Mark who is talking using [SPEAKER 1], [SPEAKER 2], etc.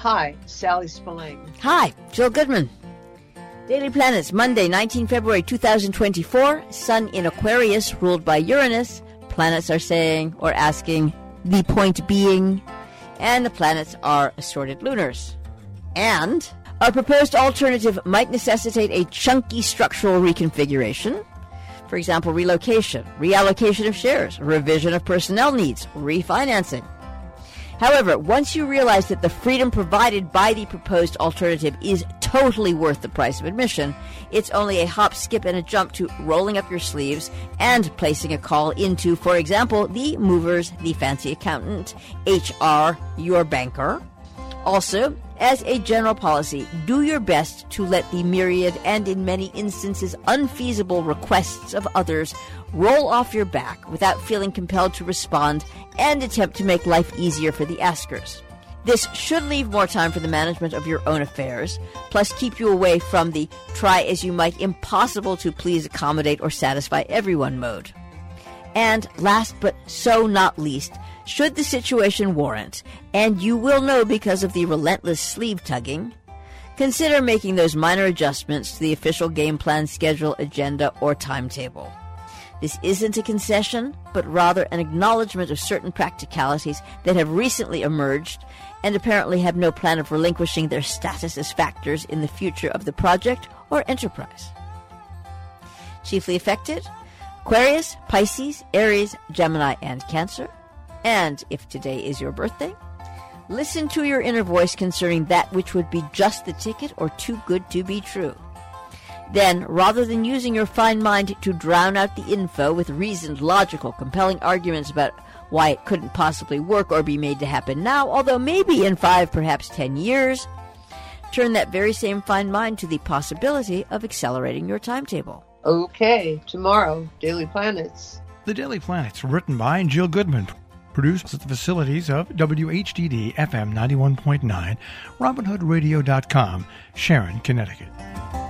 [SPEAKER 1] Hi, Sally Spillane.
[SPEAKER 2] Hi, Jill Goodman. Daily Planets, Monday, 19 February 2024. Sun in Aquarius, ruled by Uranus. Planets are saying or asking, the point being, and the planets are assorted lunars. And a proposed alternative might necessitate a chunky structural reconfiguration. For example, relocation, reallocation of shares, revision of personnel needs, refinancing. However, once you realize that the freedom provided by the proposed alternative is totally worth the price of admission, it's only a hop, skip, and a jump to rolling up your sleeves and placing a call into, for example, the movers, the fancy accountant, HR, your banker. Also, as a general policy, do your best to let the myriad and in many instances unfeasible requests of others roll off your back without feeling compelled to respond and attempt to make life easier for the askers. This should leave more time for the management of your own affairs, plus keep you away from the try as you might impossible to please, accommodate, or satisfy everyone mode. And last but so not least, should the situation warrant, and you will know because of the relentless sleeve tugging, consider making those minor adjustments to the official game plan, schedule, agenda, or timetable. This isn't a concession, but rather an acknowledgement of certain practicalities that have recently emerged and apparently have no plan of relinquishing their status as factors in the future of the project or enterprise. Chiefly affected: Aquarius, Pisces, Aries, Gemini, and Cancer. And if today is your birthday, listen to your inner voice concerning that which would be just the ticket or too good to be true. Then, rather than using your fine mind to drown out the info with reasoned, logical, compelling arguments about why it couldn't possibly work or be made to happen now, although maybe in 5, perhaps 10 years, turn that very same fine mind to the possibility of accelerating your timetable.
[SPEAKER 1] Okay, tomorrow, Daily Planets.
[SPEAKER 3] The Daily Planets, written by Jill Goodman. Produced at the facilities of WHDD FM 91.9, RobinHoodRadio.com, Sharon, Connecticut.